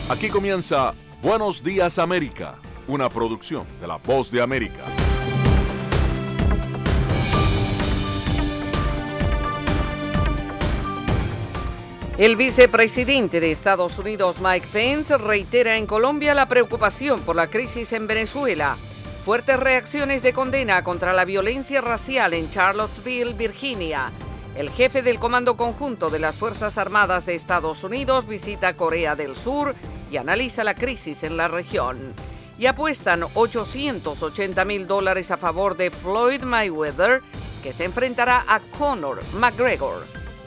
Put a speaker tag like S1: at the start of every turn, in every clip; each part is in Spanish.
S1: Aquí comienza Buenos Días América, una producción de La Voz de América.
S2: El vicepresidente de Estados Unidos, Mike Pence, reitera en Colombia la preocupación por la crisis en Venezuela. Fuertes reacciones de condena contra la violencia racial en Charlottesville, Virginia. El jefe del Comando Conjunto de las Fuerzas Armadas de Estados Unidos visita Corea del Sur y analiza la crisis en la región. Y apuestan $880,000 a favor de Floyd Mayweather, que se enfrentará a Conor McGregor.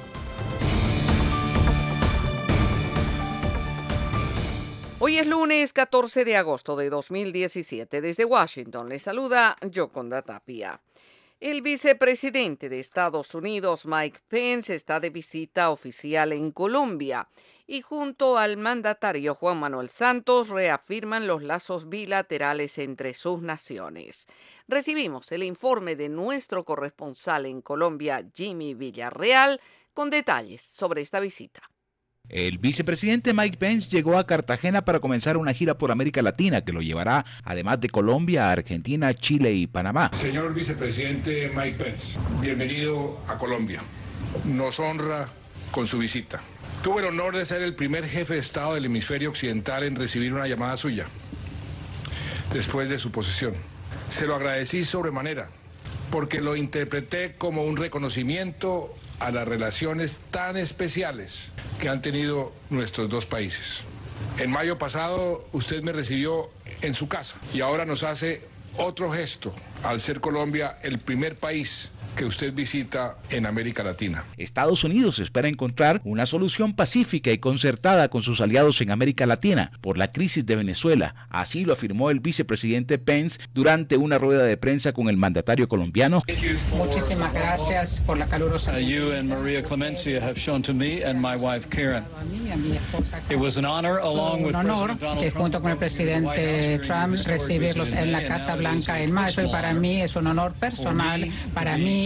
S2: Hoy es lunes 14 de agosto de 2017. Desde Washington les saluda Yoconda Tapia. El vicepresidente de Estados Unidos, Mike Pence, está de visita oficial en Colombia y junto al mandatario Juan Manuel Santos reafirman los lazos bilaterales entre sus naciones. Recibimos el informe de nuestro corresponsal en Colombia, Jimmy Villarreal, con detalles sobre esta visita.
S3: El vicepresidente Mike Pence llegó a Cartagena para comenzar una gira por América Latina que lo llevará, además de Colombia, a Argentina, Chile y Panamá.
S4: Señor vicepresidente Mike Pence, bienvenido a Colombia. Nos honra con su visita. Tuve el honor de ser el primer jefe de Estado del hemisferio occidental en recibir una llamada suya después de su posesión. Se lo agradecí sobremanera porque lo interpreté como un reconocimiento a las relaciones tan especiales que han tenido nuestros dos países. En mayo pasado usted me recibió en su casa y ahora nos hace otro gesto al ser Colombia el primer país que usted visita en América Latina.
S3: Estados Unidos espera encontrar una solución pacífica y concertada con sus aliados en América Latina por la crisis de Venezuela. Así lo afirmó el vicepresidente Pence durante una rueda de prensa con el mandatario colombiano.
S5: Muchísimas gracias por la calurosa.
S6: You and Maria Clemencia have shown to me and my wife Karen. It was an honor along with President Donald
S5: Trump, junto con el presidente Trump, recibirlos en la Casa Blanca en mayo, y para mí es un honor personal para mí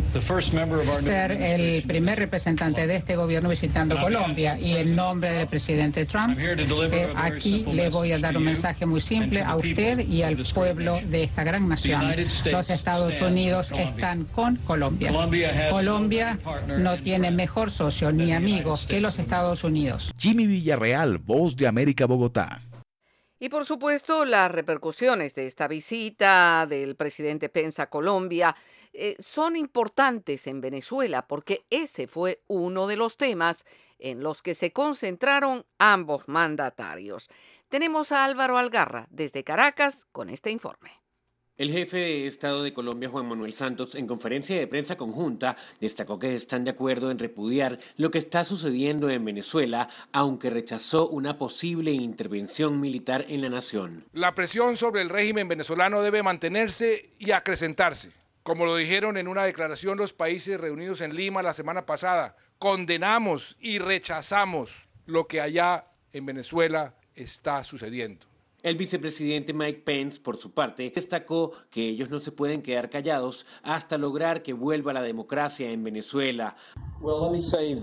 S5: ser el primer representante de este gobierno visitando Colombia, y en nombre del presidente Trump aquí le voy a dar un mensaje muy simple a usted y al pueblo de esta gran nación. Los Estados Unidos están con Colombia. Colombia no tiene mejor socio ni amigo que los Estados Unidos.
S3: Jimmy Villarreal, Voz de América, Bogotá.
S2: Y por supuesto, las repercusiones de esta visita del presidente Pence a Colombia son importantes en Venezuela, porque ese fue uno de los temas en los que se concentraron ambos mandatarios. Tenemos a Álvaro Algarra desde Caracas con este informe.
S7: El jefe de Estado de Colombia, Juan Manuel Santos, en conferencia de prensa conjunta, destacó que están de acuerdo en repudiar lo que está sucediendo en Venezuela, aunque rechazó una posible intervención militar en la nación.
S4: La presión sobre el régimen venezolano debe mantenerse y acrecentarse. Como lo dijeron en una declaración los países reunidos en Lima la semana pasada, condenamos y rechazamos lo que allá en Venezuela está sucediendo.
S7: El vicepresidente Mike Pence, por su parte, destacó que ellos no se pueden quedar callados hasta lograr que vuelva la democracia en Venezuela.
S5: Bueno,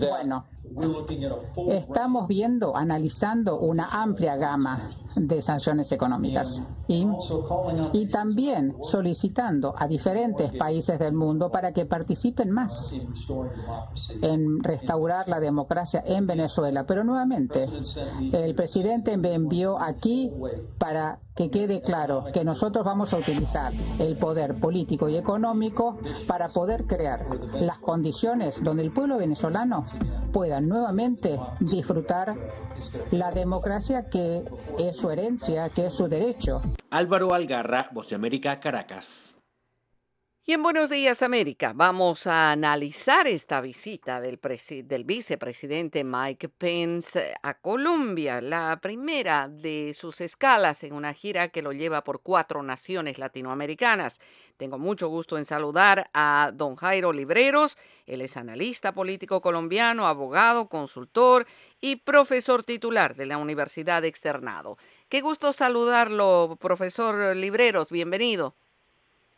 S5: estamos analizando una amplia gama de sanciones económicas y también solicitando a diferentes países del mundo para que participen más en restaurar la democracia en Venezuela. Pero nuevamente, el presidente me envió aquí para que quede claro que nosotros vamos a utilizar el poder político y económico para poder crear las condiciones donde el pueblo venezolano pueda nuevamente disfrutar la democracia, que es su herencia, que es su derecho.
S7: Álvaro Algarra, Voz de América, Caracas.
S2: Y en Buenos Días América vamos a analizar esta visita del vicepresidente Mike Pence a Colombia, la primera de sus escalas en una gira que lo lleva por 4 naciones latinoamericanas. Tengo mucho gusto en saludar a don Jairo Libreros. Él es analista político colombiano, abogado, consultor y profesor titular de la Universidad Externado. Qué gusto saludarlo, profesor Libreros. Bienvenido.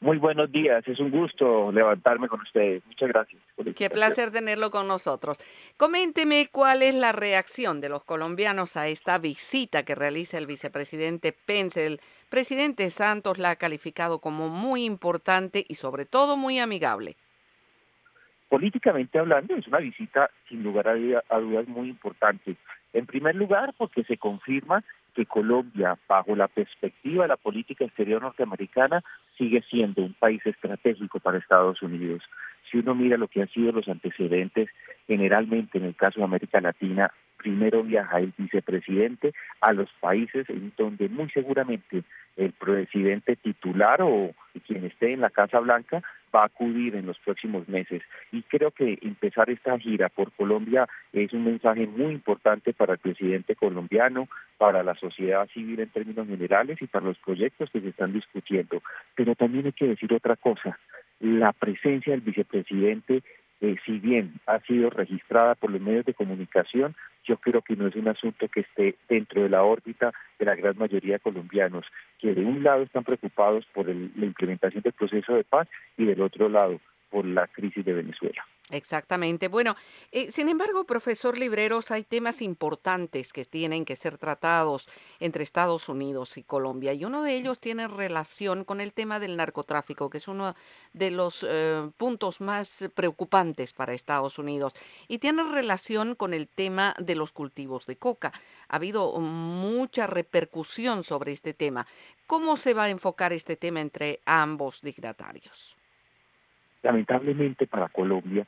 S8: Muy buenos días, es un gusto levantarme con ustedes. Muchas gracias por la
S2: Qué
S8: invitación.
S2: placer tenerlo con nosotros. Coménteme cuál es la reacción de los colombianos a esta visita que realiza el vicepresidente Pence. El presidente Santos la ha calificado como muy importante y sobre todo muy amigable.
S8: Políticamente hablando, es una visita sin lugar a dudas muy importante. En primer lugar, porque se confirma que Colombia, bajo la perspectiva de la política exterior norteamericana, sigue siendo un país estratégico para Estados Unidos. Si uno mira lo que han sido los antecedentes, generalmente en el caso de América Latina, primero viaja el vicepresidente a los países en donde muy seguramente el presidente titular o quien esté en la Casa Blanca va a acudir en los próximos meses. Y creo que empezar esta gira por Colombia es un mensaje muy importante para el presidente colombiano, para la sociedad civil en términos generales y para los proyectos que se están discutiendo. Pero también hay que decir otra cosa, la presencia del vicepresidente, si bien ha sido registrada por los medios de comunicación, yo creo que no es un asunto que esté dentro de la órbita de la gran mayoría de colombianos, que de un lado están preocupados por la implementación del proceso de paz y del otro lado por la crisis de Venezuela.
S2: Exactamente. Bueno, sin embargo, profesor Libreros, hay temas importantes que tienen que ser tratados entre Estados Unidos y Colombia, y uno de ellos tiene relación con el tema del narcotráfico, que es uno de los puntos más preocupantes para Estados Unidos, y tiene relación con el tema de los cultivos de coca. Ha habido mucha repercusión sobre este tema. ¿Cómo se va a enfocar este tema entre ambos dignatarios?
S8: Lamentablemente para Colombia,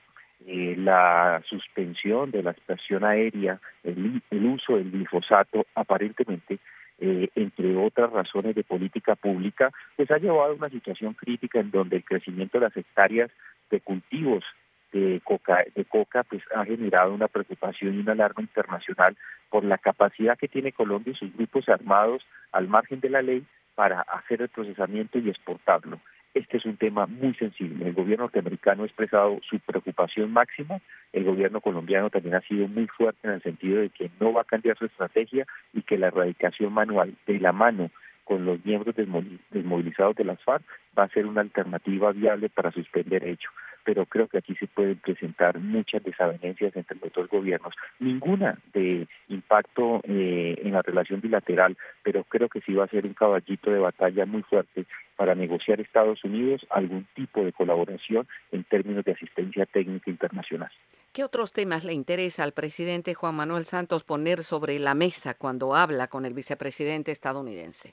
S8: la suspensión de la extracción aérea, el uso del glifosato, aparentemente, entre otras razones de política pública, pues ha llevado a una situación crítica en donde el crecimiento de las hectáreas de cultivos de coca pues ha generado una preocupación y una alarma internacional por la capacidad que tiene Colombia y sus grupos armados al margen de la ley para hacer el procesamiento y exportarlo. Este es un tema muy sensible. El gobierno norteamericano ha expresado su preocupación máxima. El gobierno colombiano también ha sido muy fuerte en el sentido de que no va a cambiar su estrategia y que la erradicación manual de la mano con los miembros desmovilizados de las FARC va a ser una alternativa viable para suspender ello. Pero creo que aquí se pueden presentar muchas desavenencias entre los dos gobiernos. Ninguna de impacto en la relación bilateral, pero creo que sí va a ser un caballito de batalla muy fuerte para negociar Estados Unidos algún tipo de colaboración en términos de asistencia técnica internacional.
S2: ¿Qué otros temas le interesa al presidente Juan Manuel Santos poner sobre la mesa cuando habla con el vicepresidente estadounidense?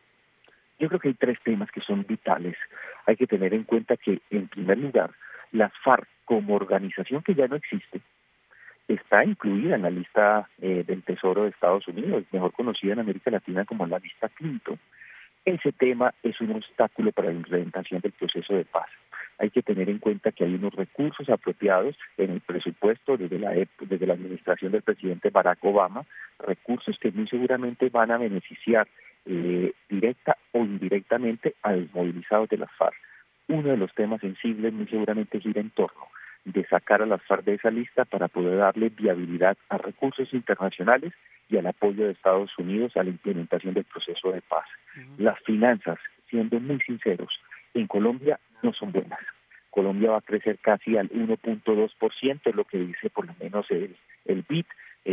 S8: Yo creo que hay tres temas que son vitales. Hay que tener en cuenta que, en primer lugar, las FARC como organización que ya no existe, está incluida en la lista del Tesoro de Estados Unidos, mejor conocida en América Latina como la lista Clinton. Ese tema es un obstáculo para la implementación del proceso de paz. Hay que tener en cuenta que hay unos recursos apropiados en el presupuesto desde la administración del presidente Barack Obama, recursos que muy seguramente van a beneficiar directa o indirectamente a desmovilizados de las FARC. Uno de los temas sensibles muy seguramente gira en torno de sacar a las FARC de esa lista para poder darle viabilidad a recursos internacionales y al apoyo de Estados Unidos a la implementación del proceso de paz. Las finanzas, siendo muy sinceros, en Colombia no son buenas. Colombia va a crecer casi al 1.2%, es lo que dice por lo menos el BID.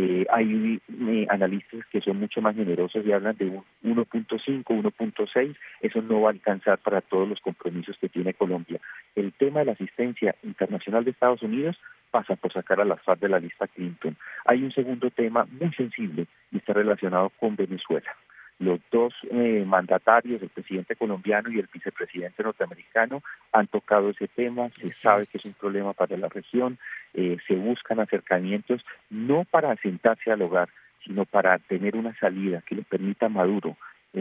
S8: Hay analistas que son mucho más generosos y hablan de un 1.5, 1.6. Eso no va a alcanzar para todos los compromisos que tiene Colombia. El tema de la asistencia internacional de Estados Unidos pasa por sacar a las FARC de la lista Clinton. Hay un segundo tema muy sensible y está relacionado con Venezuela. Los dos mandatarios, el presidente colombiano y el vicepresidente norteamericano, han tocado ese tema. Se sabe que es un problema para la región. Se buscan acercamientos no para sentarse al hogar, sino para tener una salida que le permita a Maduro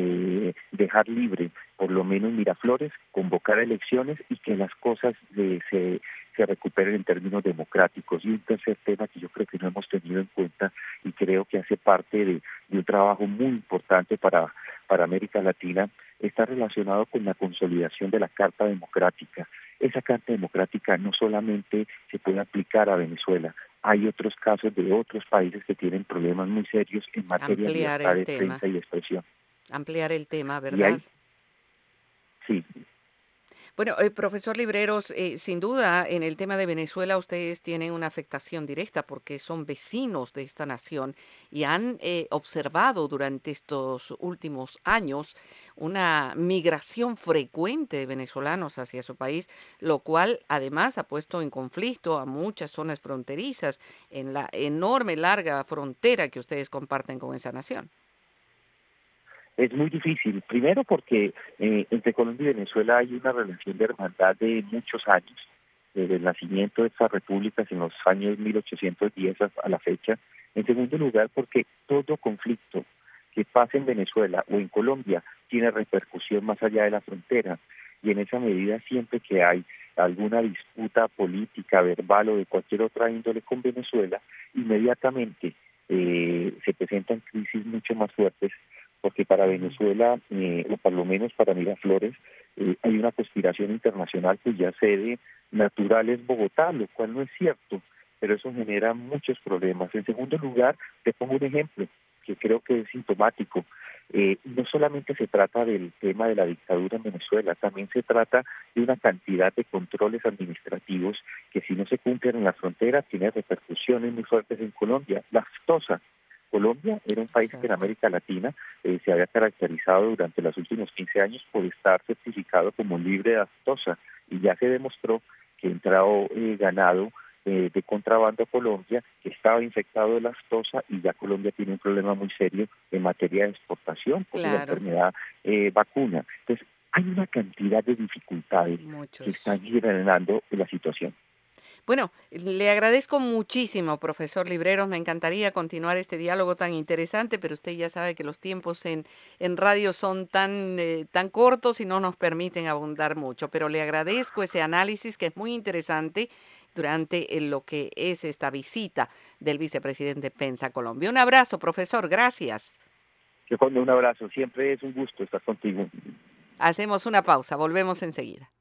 S8: dejar libre por lo menos Miraflores, convocar elecciones y que las cosas se recuperen en términos democráticos. Y un tercer tema que yo creo que no hemos tenido en cuenta y creo que hace parte de un trabajo muy importante para América Latina, está relacionado con la consolidación de la Carta Democrática. Esa Carta Democrática no solamente se puede aplicar a Venezuela, hay otros casos de otros países que tienen problemas muy serios en materia de libertad de prensa y de expresión.
S2: Ampliar el tema, ¿verdad?
S8: Sí.
S2: Bueno, profesor Libreros, sin duda en el tema de Venezuela ustedes tienen una afectación directa porque son vecinos de esta nación y han observado durante estos últimos años una migración frecuente de venezolanos hacia su país, lo cual además ha puesto en conflicto a muchas zonas fronterizas en la enorme, larga frontera que ustedes comparten con esa nación.
S8: Es muy difícil, primero porque entre Colombia y Venezuela hay una relación de hermandad de muchos años, desde el nacimiento de estas repúblicas en los años 1810 a la fecha. En segundo lugar, porque todo conflicto que pase en Venezuela o en Colombia tiene repercusión más allá de la frontera, y en esa medida siempre que hay alguna disputa política, verbal o de cualquier otra índole con Venezuela, inmediatamente se presentan crisis mucho más fuertes, porque para Venezuela, o por lo menos para Miraflores, hay una conspiración internacional cuya sede natural es Bogotá, lo cual no es cierto, pero eso genera muchos problemas. En segundo lugar, te pongo un ejemplo que creo que es sintomático. No solamente se trata del tema de la dictadura en Venezuela, también se trata de una cantidad de controles administrativos que si no se cumplen en la frontera tiene repercusiones muy fuertes en Colombia. La aftosa. Colombia era un país que en América Latina se había caracterizado durante los últimos 15 años por estar certificado como libre de aftosa, y ya se demostró que entró ganado de contrabando a Colombia que estaba infectado de la aftosa, y ya Colombia tiene un problema muy serio en materia de exportación por la enfermedad vacuna. Entonces hay una cantidad de dificultades que están generando la situación.
S2: Bueno, le agradezco muchísimo, profesor Libreros. Me encantaría continuar este diálogo tan interesante, pero usted ya sabe que los tiempos en radio son tan cortos y no nos permiten abundar mucho. Pero le agradezco ese análisis que es muy interesante durante lo que es esta visita del vicepresidente Pence a Colombia. Un abrazo, profesor. Gracias.
S8: Un abrazo. Siempre es un gusto estar contigo.
S2: Hacemos una pausa. Volvemos enseguida.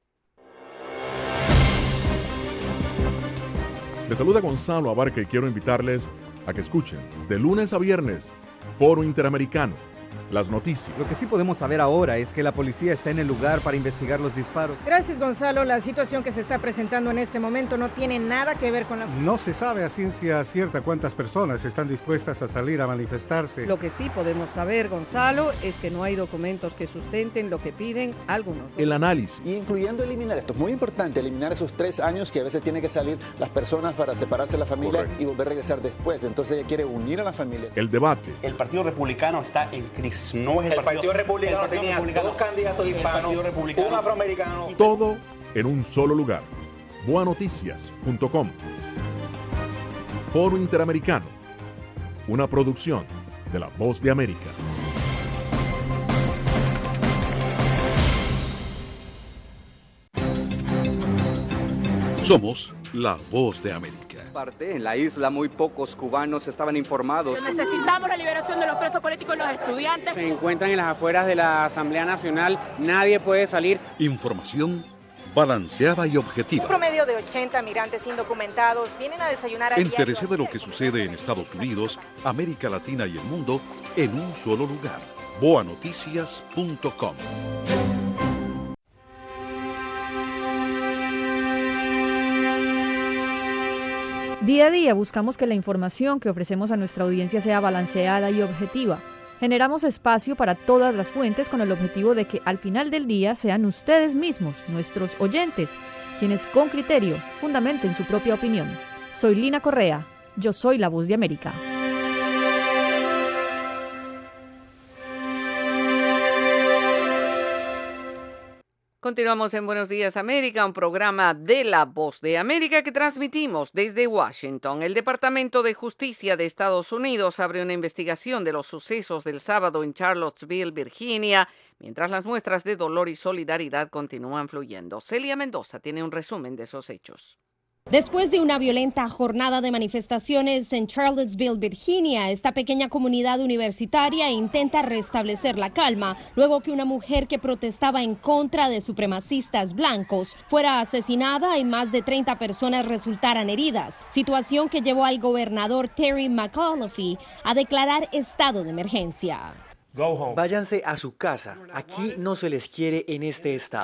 S1: Les saluda Gonzalo Abarca y quiero invitarles a que escuchen de lunes a viernes Foro Interamericano, las noticias.
S9: Lo que sí podemos saber ahora es que la policía está en el lugar para investigar los disparos.
S10: Gracias, Gonzalo. La situación que se está presentando en este momento no tiene nada que ver con la...
S11: No se sabe a ciencia cierta cuántas personas están dispuestas a salir a manifestarse.
S12: Lo que sí podemos saber, Gonzalo, es que no hay documentos que sustenten lo que piden algunos.
S1: El análisis.
S13: Incluyendo eliminar, esto es muy importante, eliminar esos 3 años que a veces tienen que salir las personas para separarse de la familia. Correcto. Y volver a regresar después. Entonces ella quiere unir a la familia.
S1: El debate.
S14: El Partido Republicano está en crisis. No es
S15: el Partido Republicano tenía 2 candidatos hispanos, un afroamericano.
S1: Todo en un solo lugar. boanoticias.com. Foro Interamericano, una producción de La Voz de América. Somos La Voz de América.
S9: En la isla muy pocos cubanos estaban informados.
S16: Necesitamos la liberación de los presos políticos y los estudiantes.
S17: Se encuentran en las afueras de la Asamblea Nacional, nadie puede salir.
S1: Información balanceada y objetiva.
S18: Un promedio de 80 migrantes indocumentados vienen a desayunar a
S1: Entérese de lo que sucede en Estados Unidos, América Latina y el mundo en un solo lugar. boanoticias.com.
S19: Día a día buscamos que la información que ofrecemos a nuestra audiencia sea balanceada y objetiva. Generamos espacio para todas las fuentes con el objetivo de que al final del día sean ustedes mismos, nuestros oyentes, quienes con criterio fundamenten su propia opinión. Soy Lina Correa, yo soy La Voz de América.
S2: Continuamos en Buenos Días América, un programa de La Voz de América que transmitimos desde Washington. El Departamento de Justicia de Estados Unidos abre una investigación de los sucesos del sábado en Charlottesville, Virginia, mientras las muestras de dolor y solidaridad continúan fluyendo. Celia Mendoza tiene un resumen de esos hechos.
S20: Después de una violenta jornada de manifestaciones en Charlottesville, Virginia, esta pequeña comunidad universitaria intenta restablecer la calma luego que una mujer que protestaba en contra de supremacistas blancos fuera asesinada y más de 30 personas resultaran heridas, situación que llevó al gobernador Terry McAuliffe a declarar estado de emergencia.
S21: Váyanse a su casa, aquí no se les quiere en este estado.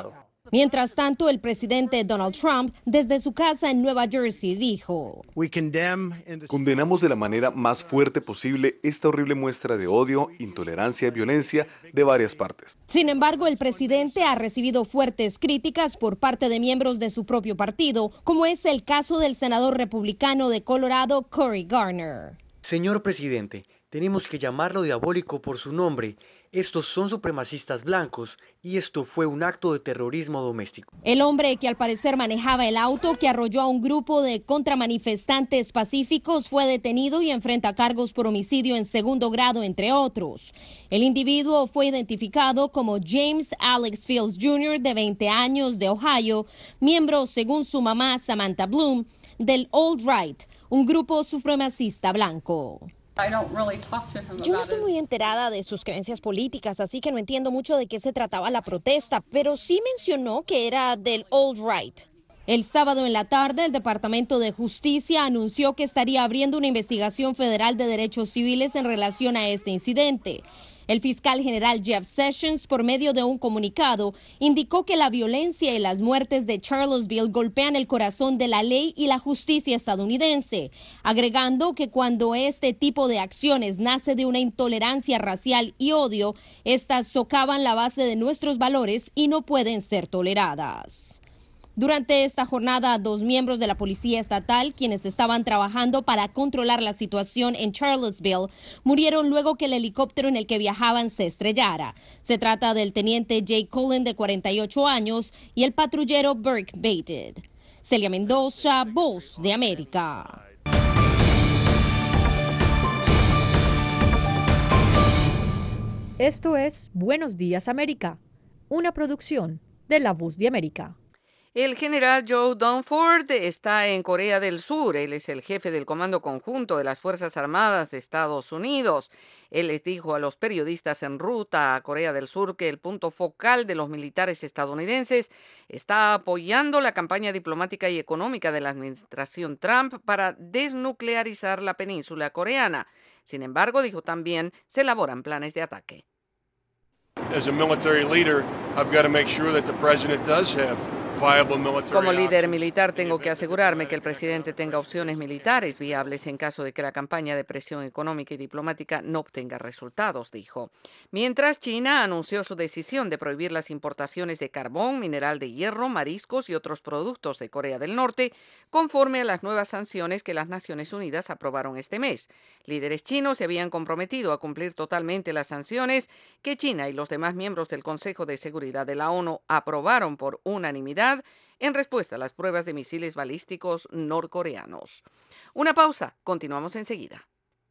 S20: Mientras tanto, el presidente Donald Trump, desde su casa en Nueva Jersey, dijo:
S21: Condenamos de la manera más fuerte posible esta horrible muestra de odio, intolerancia y violencia de varias partes.
S20: Sin embargo, el presidente ha recibido fuertes críticas por parte de miembros de su propio partido, como es el caso del senador republicano de Colorado, Cory Garner.
S22: Señor presidente, tenemos que llamarlo diabólico por su nombre. Estos son supremacistas blancos y esto fue un acto de terrorismo doméstico.
S20: El hombre que al parecer manejaba el auto que arrolló a un grupo de contramanifestantes pacíficos fue detenido y enfrenta cargos por homicidio en segundo grado, entre otros. El individuo fue identificado como James Alex Fields Jr., de 20 años, de Ohio, miembro, según su mamá Samantha Bloom, del Alt-Right, un grupo supremacista blanco. Yo no estoy muy enterada de sus creencias políticas, así que no entiendo mucho de qué se trataba la protesta, pero sí mencionó que era del alt-right. El sábado en la tarde, el Departamento de Justicia anunció que estaría abriendo una investigación federal de derechos civiles en relación a este incidente. El fiscal general Jeff Sessions, por medio de un comunicado, indicó que la violencia y las muertes de Charlottesville golpean el corazón de la ley y la justicia estadounidense, agregando que cuando este tipo de acciones nace de una intolerancia racial y odio, estas socavan la base de nuestros valores y no pueden ser toleradas. Durante esta jornada, 2 miembros de la policía estatal, quienes estaban trabajando para controlar la situación en Charlottesville, murieron luego que el helicóptero en el que viajaban se estrellara. Se trata del teniente Jay Cullen, de 48 años, y el patrullero Burke Bated. Celia Mendoza, Voz de América.
S19: Esto es Buenos Días América, una producción de La Voz de América.
S2: El general Joe Dunford está en Corea del Sur. Él es el jefe del Comando Conjunto de las Fuerzas Armadas de Estados Unidos. Él les dijo a los periodistas en ruta a Corea del Sur que el punto focal de los militares estadounidenses está apoyando la campaña diplomática y económica de la administración Trump para desnuclearizar la península coreana. Sin embargo, dijo también, se elaboran planes de ataque.
S23: As a military leader, I've got to make sure that the president does have
S2: Como líder militar tengo que asegurarme que el presidente tenga opciones militares viables en caso de que la campaña de presión económica y diplomática no obtenga resultados, dijo. Mientras, China anunció su decisión de prohibir las importaciones de carbón, mineral de hierro, mariscos y otros productos de Corea del Norte, conforme a las nuevas sanciones que las Naciones Unidas aprobaron este mes. Líderes chinos se habían comprometido a cumplir totalmente las sanciones que China y los demás miembros del Consejo de Seguridad de la ONU aprobaron por unanimidad en respuesta a las pruebas de misiles balísticos norcoreanos. Una pausa, continuamos enseguida.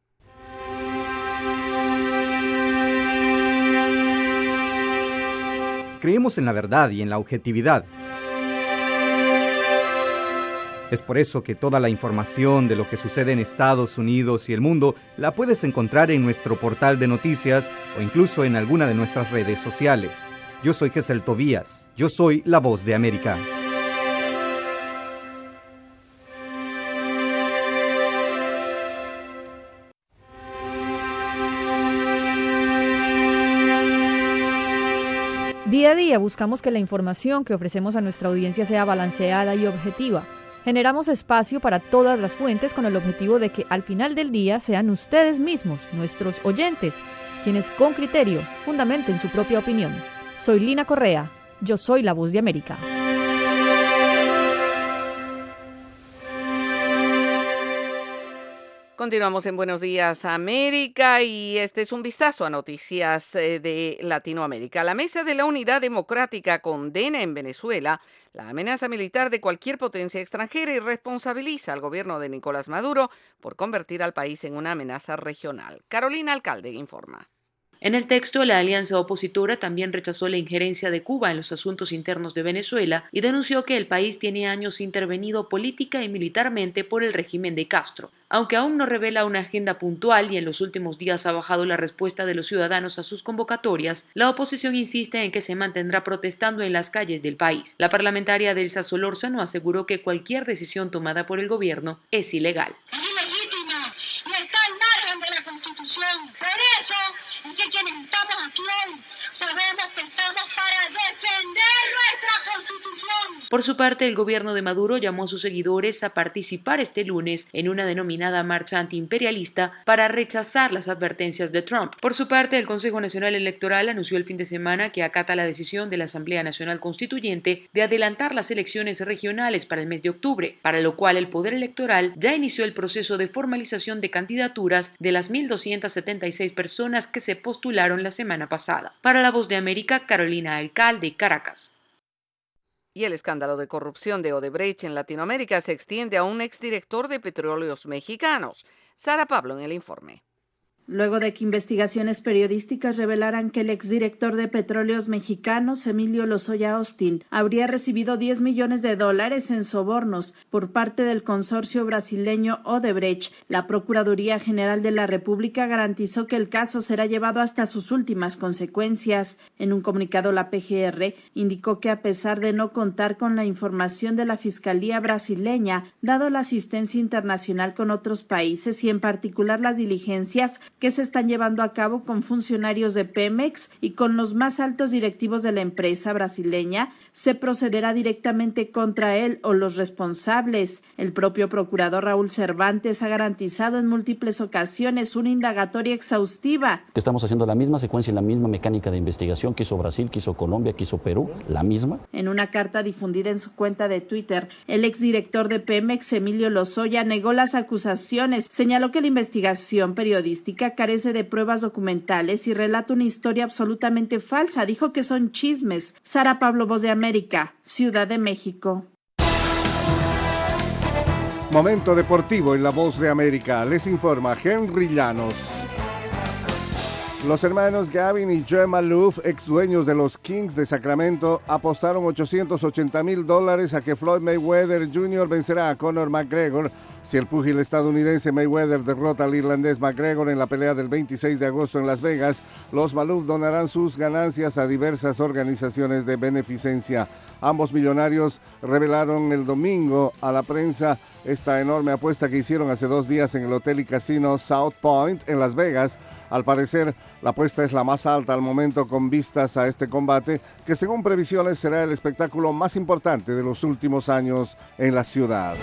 S9: Creemos en la verdad y en la objetividad. Es por eso que toda la información de lo que sucede en Estados Unidos y el mundo la puedes encontrar en nuestro portal de noticias o incluso en alguna de nuestras redes sociales. Yo soy Gesell Tobías. Yo soy La Voz de América.
S19: Día a día buscamos que la información que ofrecemos a nuestra audiencia sea balanceada y objetiva. Generamos espacio para todas las fuentes con el objetivo de que al final del día sean ustedes mismos, nuestros oyentes, quienes con criterio fundamenten su propia opinión. Soy Lina Correa, yo soy La Voz de América.
S2: Continuamos en Buenos Días América y este es un vistazo a noticias de Latinoamérica. La Mesa de la Unidad Democrática condena en Venezuela la amenaza militar de cualquier potencia extranjera y responsabiliza al gobierno de Nicolás Maduro por convertir al país en una amenaza regional. Carolina Alcalde informa.
S24: En el texto, la alianza opositora también rechazó la injerencia de Cuba en los asuntos internos de Venezuela y denunció que el país tiene años intervenido política y militarmente por el régimen de Castro. Aunque aún no revela una agenda puntual y en los últimos días ha bajado la respuesta de los ciudadanos a sus convocatorias, la oposición insiste en que se mantendrá protestando en las calles del país. La parlamentaria Delsa Solórzano aseguró que cualquier decisión tomada por el gobierno es ilegal.
S25: Es ilegítima y está al margen de la Constitución. Por eso es que quienes estamos aquí hoy sabemos que estamos para defender nuestra Constitución.
S24: Por su parte, el gobierno de Maduro llamó a sus seguidores a participar este lunes en una denominada marcha antiimperialista para rechazar las advertencias de Trump. Por su parte, el Consejo Nacional Electoral anunció el fin de semana que acata la decisión de la Asamblea Nacional Constituyente de adelantar las elecciones regionales para el mes de octubre, para lo cual el Poder Electoral ya inició el proceso de formalización de candidaturas de las 1.276 personas que se postularon la semana pasada. Para La Voz de América, Carolina Alcalde, Caracas.
S2: Y el escándalo de corrupción de Odebrecht en Latinoamérica se extiende a un exdirector de Petróleos Mexicanos. Sara Pablo en el informe.
S3: Luego de que investigaciones periodísticas revelaran que el exdirector de Petróleos Mexicanos, Emilio Lozoya Austin, habría recibido $10 millones en sobornos por parte del consorcio brasileño Odebrecht, la Procuraduría General de la República garantizó que el caso será llevado hasta sus últimas consecuencias. En un comunicado, la PGR indicó que a pesar de no contar con la información de la Fiscalía brasileña, dado la asistencia internacional con otros países y en particular las diligencias que se están llevando a cabo con funcionarios de Pemex y con los más altos directivos de la empresa brasileña, se procederá directamente contra él o los responsables. El propio procurador Raúl Cervantes ha garantizado en múltiples ocasiones una indagatoria exhaustiva.
S4: Estamos haciendo la misma secuencia y la misma mecánica de investigación que hizo Brasil, que hizo Colombia, que hizo Perú, la misma.
S3: En una carta difundida en su cuenta de Twitter, el exdirector de Pemex, Emilio Lozoya, negó las acusaciones, señaló que la investigación periodística carece de pruebas documentales y relata una historia absolutamente falsa. Dijo que son chismes. Sara Pablo, Voz de América, Ciudad de México.
S11: Momento deportivo en La Voz de América. Les informa Henry Llanos. Los hermanos Gavin y Joe Maloof, ex dueños de los Kings de Sacramento, apostaron $880,000 a que Floyd Mayweather Jr. vencerá a Conor McGregor si el púgil estadounidense Mayweather derrota al irlandés McGregor en la pelea del 26 de agosto en Las Vegas. Los Maloof donarán sus ganancias a diversas organizaciones de beneficencia. Ambos millonarios revelaron el domingo a la prensa esta enorme apuesta que hicieron hace 2 días en el hotel y casino South Point en Las Vegas. Al parecer, la apuesta es la más alta al momento con vistas a este combate, que según previsiones será el espectáculo más importante de los últimos años en la ciudad.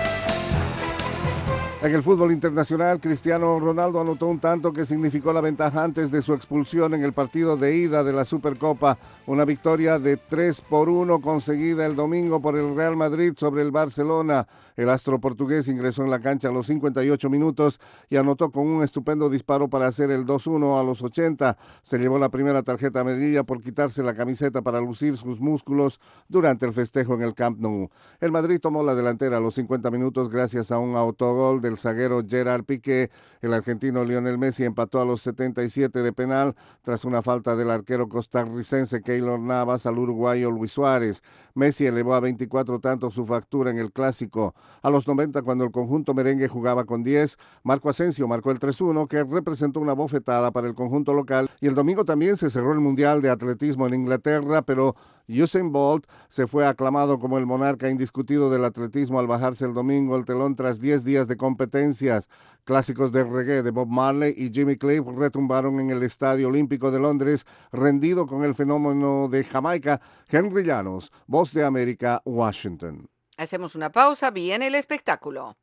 S11: En el fútbol internacional, Cristiano Ronaldo anotó un tanto que significó la ventaja antes de su expulsión en el partido de ida de la Supercopa, una victoria de 3-1 conseguida el domingo por el Real Madrid sobre el Barcelona. El astro portugués ingresó en la cancha a los 58 minutos y anotó con un estupendo disparo para hacer el 2-1 a los 80. Se llevó la primera tarjeta amarilla por quitarse la camiseta para lucir sus músculos durante el festejo en el Camp Nou. El Madrid tomó la delantera a los 50 minutos gracias a un autogol del zaguero Gerard Piqué. El argentino Lionel Messi empató a los 77 de penal tras una falta del arquero costarricense Keylor Navas al uruguayo Luis Suárez. Messi elevó a 24 tantos su factura en el Clásico. A los 90, cuando el conjunto merengue jugaba con 10, Marco Asensio marcó el 3-1, que representó una bofetada para el conjunto local. Y el domingo también se cerró el Mundial de Atletismo en Inglaterra, pero Usain Bolt se fue aclamado como el monarca indiscutido del atletismo al bajarse el domingo el telón tras 10 días de competencias. Clásicos de reggae de Bob Marley y Jimmy Cliff retumbaron en el Estadio Olímpico de Londres, rendido con el fenómeno de Jamaica. Henry Llanos, Voz de América, Washington.
S2: Hacemos una pausa, viene el espectáculo.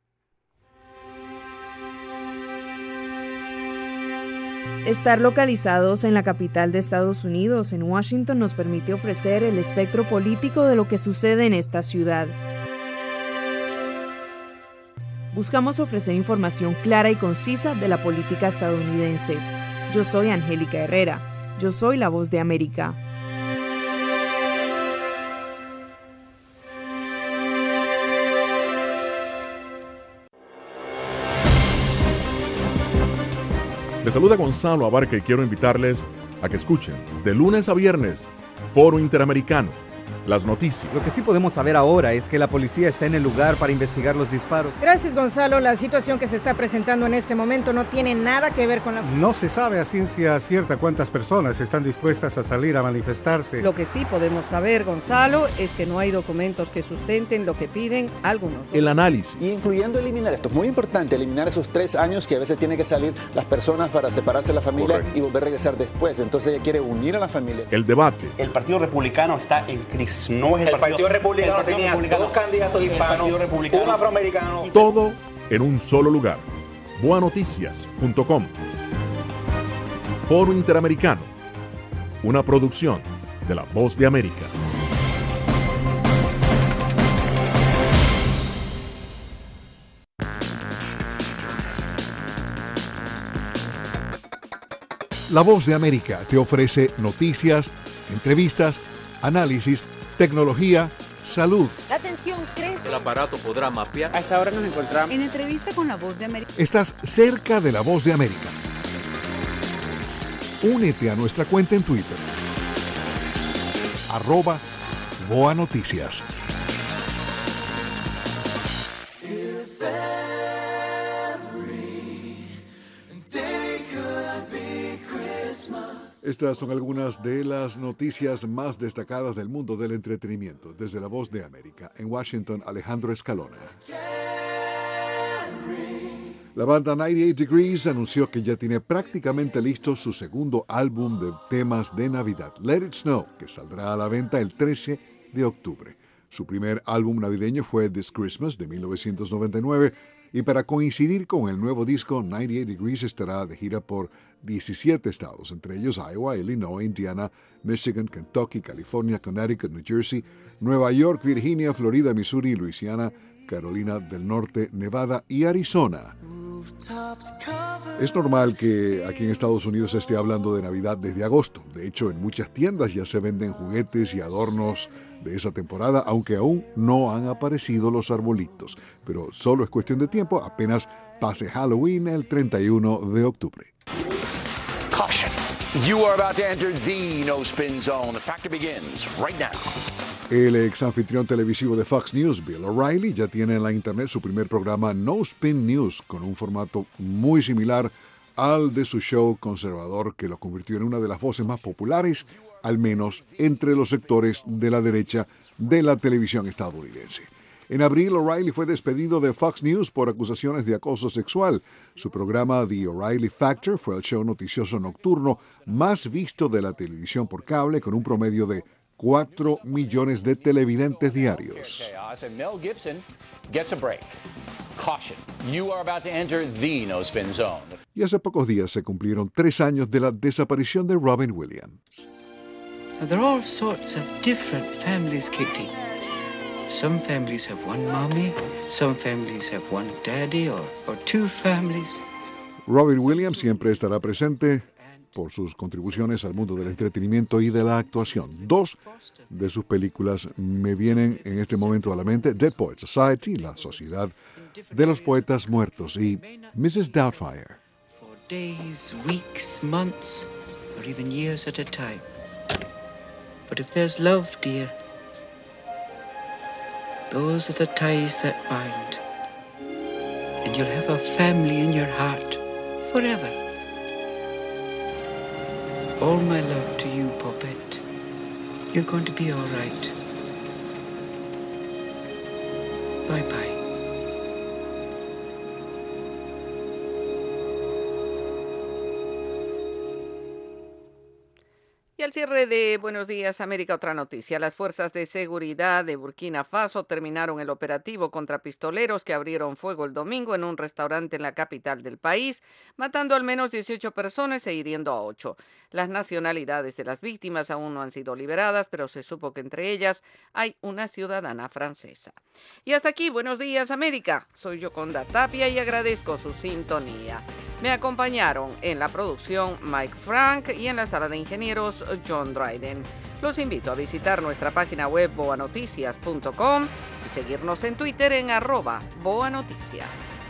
S5: Estar localizados en la capital de Estados Unidos, en Washington, nos permite ofrecer el espectro político de lo que sucede en esta ciudad. Buscamos ofrecer información clara y concisa de la política estadounidense. Yo soy Angélica Herrera. Yo soy la Voz de América.
S1: Les saluda Gonzalo Abarca y quiero invitarles a que escuchen de lunes a viernes Foro Interamericano, las noticias.
S9: Lo que sí podemos saber ahora es que la policía está en el lugar para investigar los disparos.
S10: Gracias, Gonzalo. La situación que se está presentando en este momento no tiene nada que ver con la...
S11: No se sabe a ciencia cierta cuántas personas están dispuestas a salir a manifestarse.
S12: Lo que sí podemos saber, Gonzalo, es que no hay documentos que sustenten lo que piden algunos.
S1: El análisis.
S13: Incluyendo eliminar, esto es muy importante, eliminar esos 3 años que a veces tienen que salir las personas para separarse de la familia. Correcto. Y volver a regresar después. Entonces ella quiere unir a la familia.
S1: El debate.
S14: El Partido Republicano está en crisis. crisis no es
S6: el Partido Republicano tenía dos candidatos hispanos, un afroamericano.
S1: Todo en un solo lugar. boanoticias.com. Foro Interamericano, una producción de La Voz de América.
S7: La Voz de América te ofrece noticias, entrevistas, análisis, tecnología, salud.
S8: La atención crece.
S22: El aparato podrá mapear.
S10: A esta hora nos encontramos
S8: En entrevista con La Voz de América.
S7: Estás cerca de La Voz de América. Únete a nuestra cuenta en Twitter. @BoaNoticias. Estas son algunas de las noticias más destacadas del mundo del entretenimiento. Desde La Voz de América, en Washington, Alejandro Escalona. La banda 98 Degrees anunció que ya tiene prácticamente listo su segundo álbum de temas de Navidad, Let It Snow, que saldrá a la venta el 13 de octubre. Su primer álbum navideño fue This Christmas, de 1999, y para coincidir con el nuevo disco, 98 Degrees estará de gira por 17 estados, entre ellos Iowa, Illinois, Indiana, Michigan, Kentucky, California, Connecticut, New Jersey, Nueva York, Virginia, Florida, Missouri, Luisiana, Carolina del Norte, Nevada y Arizona. Es normal que aquí en Estados Unidos se esté hablando de Navidad desde agosto. De hecho, en muchas tiendas ya se venden juguetes y adornos de esa temporada, aunque aún no han aparecido los arbolitos. Pero solo es cuestión de tiempo, apenas pase Halloween el 31 de octubre.
S15: Caution. You are about to enter the no-spin zone. The factor begins right now.
S7: El ex anfitrión televisivo de Fox News, Bill O'Reilly, ya tiene en la internet su primer programa No Spin News, con un formato muy similar al de su show conservador, que lo convirtió en una de las voces más populares, al menos entre los sectores de la derecha de la televisión estadounidense. En abril, O'Reilly fue despedido de Fox News por acusaciones de acoso sexual. Su programa The O'Reilly Factor fue el show noticioso nocturno más visto de la televisión por cable, con un promedio de 4 millones de televidentes diarios.
S15: Mel Gibson gets a break. Caution. You are about to enter the no-spin zone.
S7: Y hace pocos días se cumplieron 3 años de la desaparición de Robin Williams.
S16: Now, there are all sorts of different families, Kitty. Some families have one mommy, some families have one daddy, or two families.
S7: Robin Williams siempre estará presente por sus contribuciones al mundo del entretenimiento y de la actuación. 2 de sus películas me vienen en este momento a la mente: Dead Poets Society, La Sociedad de los Poetas Muertos, y Mrs. Doubtfire.
S16: For days, weeks, months, or even years at a time. But if there's love, dear, those are the ties that bind. And you'll have a family in your heart forever. All my love to you, Poppet. You're going to be all right. Bye-bye.
S2: Y al cierre de Buenos Días América, otra noticia. Las fuerzas de seguridad de Burkina Faso terminaron el operativo contra pistoleros que abrieron fuego el domingo en un restaurante en la capital del país, matando al menos 18 personas e hiriendo a 8. Las nacionalidades de las víctimas aún no han sido liberadas, pero se supo que entre ellas hay una ciudadana francesa. Y hasta aquí, Buenos Días América. Soy Yoconda Tapia y agradezco su sintonía. Me acompañaron en la producción Mike Frank y en la sala de ingenieros John Dryden. Los invito a visitar nuestra página web boanoticias.com y seguirnos en Twitter en @boanoticias.